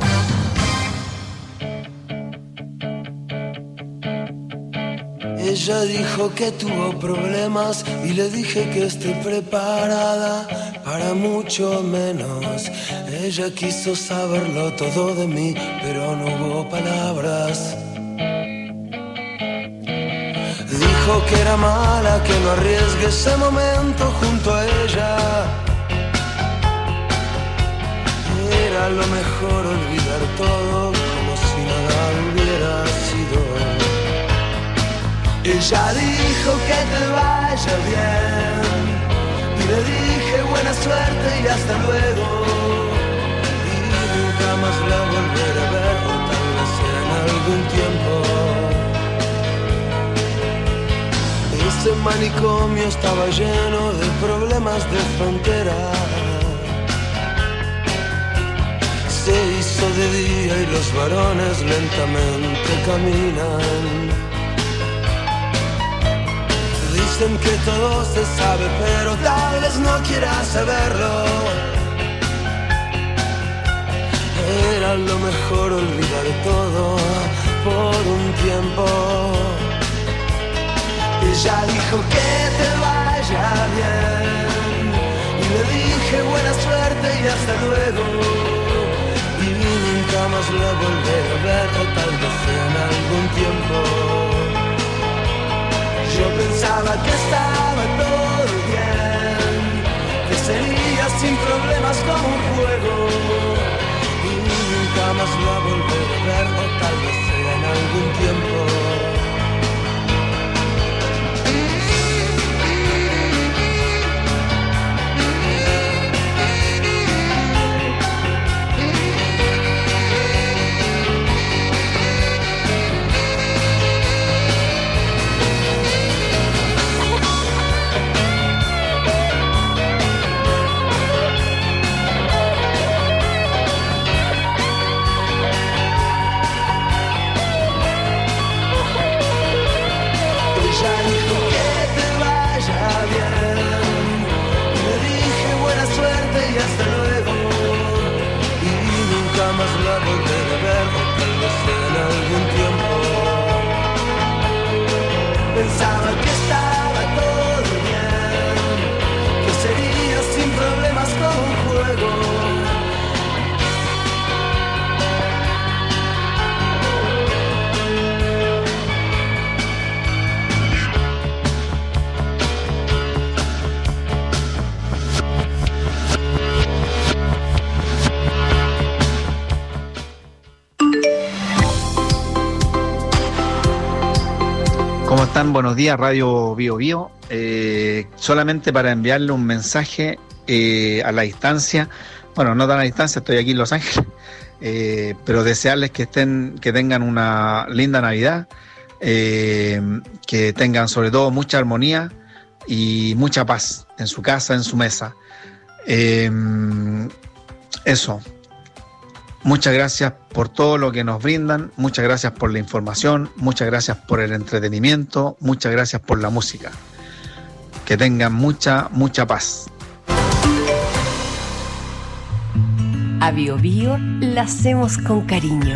Speaker 14: Ella dijo que tuvo problemas y le dije que estoy preparada para mucho menos. Ella quiso saberlo todo de mí, pero no hubo palabras. Dijo que era mala, que no arriesgue ese momento junto a ella. Era lo mejor olvidar todo como si nada hubiera sido. Ella dijo que te vaya bien y le dije buena suerte y hasta luego. Y nunca más la volveré a ver, o tal vez en algún tiempo. Ese manicomio estaba lleno de problemas de frontera. Se hizo de día y los varones lentamente caminan. Dicen que todo se sabe, pero tal vez no quieras saberlo. Era lo mejor olvidar todo por un tiempo. Ella dijo que te vaya bien y le dije buena suerte y hasta luego. Y nunca jamás la volveré a ver, o tal vez en algún tiempo. Yo pensaba que estaba todo bien, que sería sin problemas como un juego, y nunca más la volveré a ver, o tal vez sea en algún tiempo. Pensaba que estaba todo bien, que sería sin problemas como un juego.
Speaker 6: ¿Cómo están? Buenos días, Radio Bio Bio. Eh, solamente para enviarle un mensaje eh, a la distancia, bueno, no tan a distancia, estoy aquí en Los Ángeles, eh, pero desearles que estén, que tengan una linda Navidad, eh, que tengan sobre todo mucha armonía y mucha paz en su casa, en su mesa. Eh, eso. Muchas gracias por todo lo que nos brindan, muchas gracias por la información, muchas gracias por el entretenimiento, muchas gracias por la música. Que tengan mucha, mucha paz.
Speaker 10: A Bio Bio la hacemos con cariño.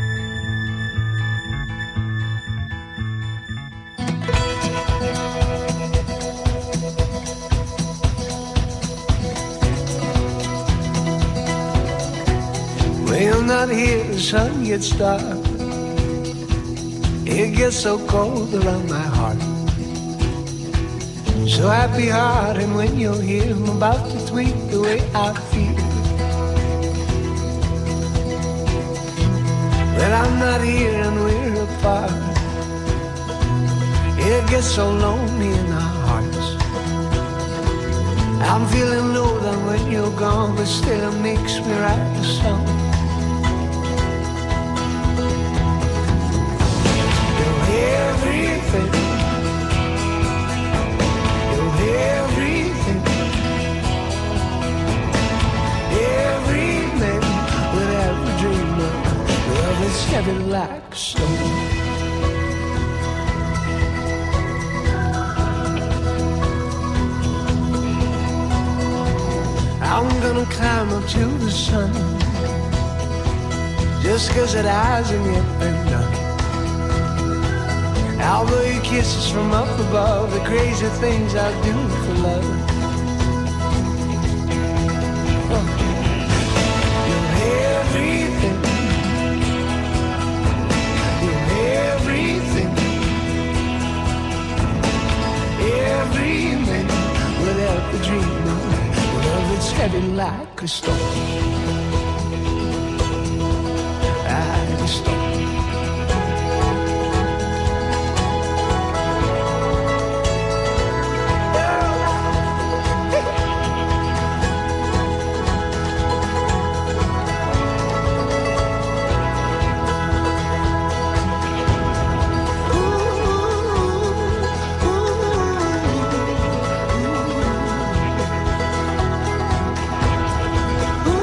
Speaker 14: When you're not here, the sun gets dark. It gets so cold around my heart. So happy heart, and when you're here, I'm about to tweak the way I feel. When I'm not here and we're apart, it gets so lonely in our hearts. I'm feeling low down when you're gone, but still it makes me write a song. Everything, you're everything, every man would ever dream of. Love is heavy like a stone. I'm gonna climb up to the sun, just 'cause it hasn't yet been done. I'll blow you kisses from up above, the crazy things I do for love. Oh. You're everything, you're everything, every man without the dream of love that's heavy like a stone. Like a stone. Ooh.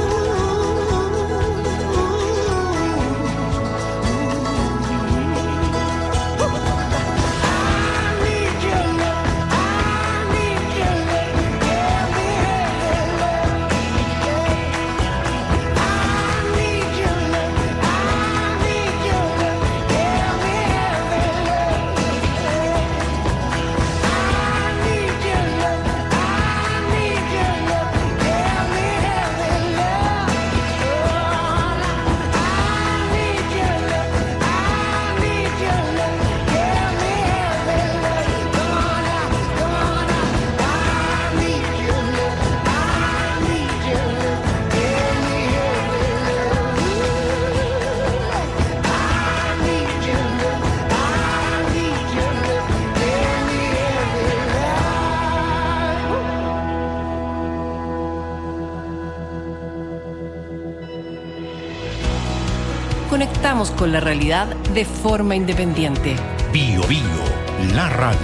Speaker 10: conectamos con la realidad de forma independiente.
Speaker 9: Bio Bio, la radio.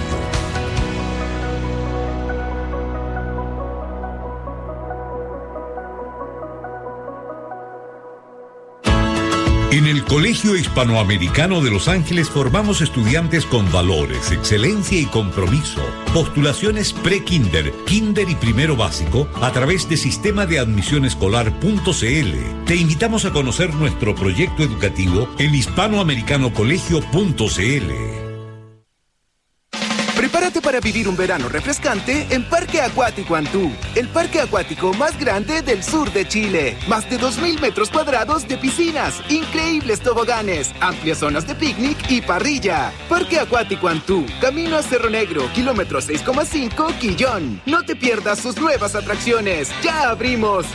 Speaker 9: En el Colegio Hispanoamericano de Los Ángeles formamos estudiantes con valores, excelencia y compromiso. Postulaciones pre-kinder, kinder y primero básico a través de sistema de admisión escolar punto c l. Te invitamos a conocer nuestro proyecto educativo en hispanoamericano colegio punto c l.
Speaker 8: Prepárate para vivir un verano refrescante en Parque Acuático Antú, el parque acuático más grande del sur de Chile. Más de dos mil metros cuadrados de piscinas, increíbles toboganes, amplias zonas de picnic y parrilla. Parque Acuático Antú, camino a Cerro Negro, kilómetro seis coma cinco, Quillón. No te pierdas sus nuevas atracciones. ¡Ya abrimos!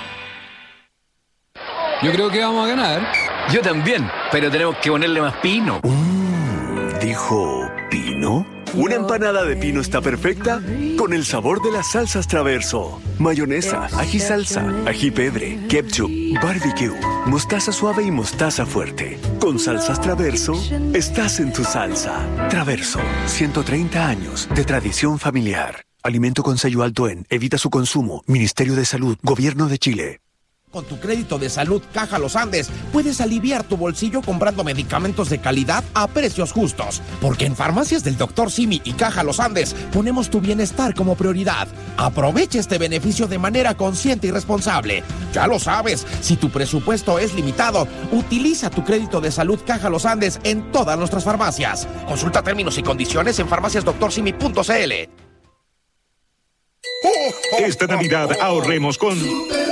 Speaker 16: Yo creo que vamos a ganar.
Speaker 12: Yo también, pero tenemos que ponerle más pino.
Speaker 17: Mm, ¿dijo pino? Una empanada de pino está perfecta con el sabor de las salsas Traverso. Mayonesa, ají salsa, ají pedre, ketchup, barbecue, mostaza suave y mostaza fuerte. Con salsas Traverso, estás en tu salsa. Traverso, ciento treinta años de tradición familiar. Alimento con sello alto en, evita su consumo. Ministerio de Salud, Gobierno de Chile.
Speaker 18: Con tu crédito de salud Caja Los Andes, puedes aliviar tu bolsillo comprando medicamentos de calidad a precios justos. Porque en Farmacias del doctor Simi y Caja Los Andes ponemos tu bienestar como prioridad. Aprovecha este beneficio de manera consciente y responsable. Ya lo sabes, si tu presupuesto es limitado, utiliza tu crédito de salud Caja Los Andes en todas nuestras farmacias. Consulta términos y condiciones en farmacias doctor simi punto c l.
Speaker 19: Esta Navidad ahorremos con...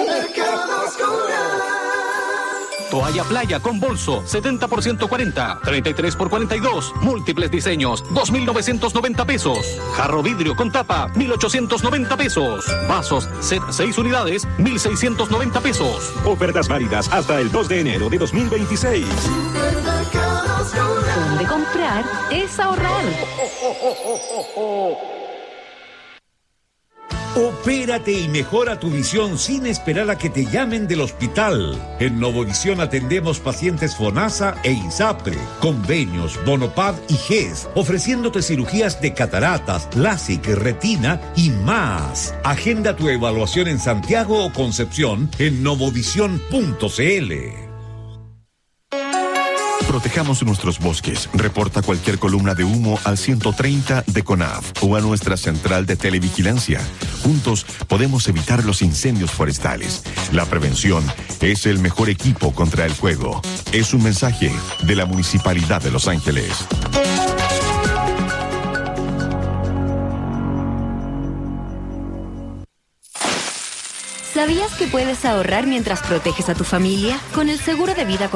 Speaker 20: Toalla playa con bolso, setenta por ciento cuarenta, treinta y tres por cuarenta y dos, múltiples diseños, dos mil novecientos noventa pesos. Jarro vidrio con tapa, mil ochocientos noventa pesos. Vasos, set seis unidades, mil seiscientos noventa pesos.
Speaker 19: Ofertas válidas hasta el dos de enero de dos mil veintiséis.
Speaker 15: Donde comprar es ahorrar.
Speaker 9: Opérate y mejora tu visión sin esperar a que te llamen del hospital. En Novovisión atendemos pacientes FONASA e INSAPRE, convenios, Bonopad y G E S, ofreciéndote cirugías de cataratas, LASIK, retina y más. Agenda tu evaluación en Santiago o Concepción en novovisión punto c l.
Speaker 21: Protejamos nuestros bosques. Reporta cualquier columna de humo al ciento treinta de CONAF o a nuestra central de televigilancia. Juntos podemos evitar los incendios forestales. La prevención es el mejor equipo contra el fuego. Es un mensaje de la Municipalidad de Los Ángeles.
Speaker 15: ¿Sabías que puedes ahorrar mientras proteges a tu familia? Con el seguro de vida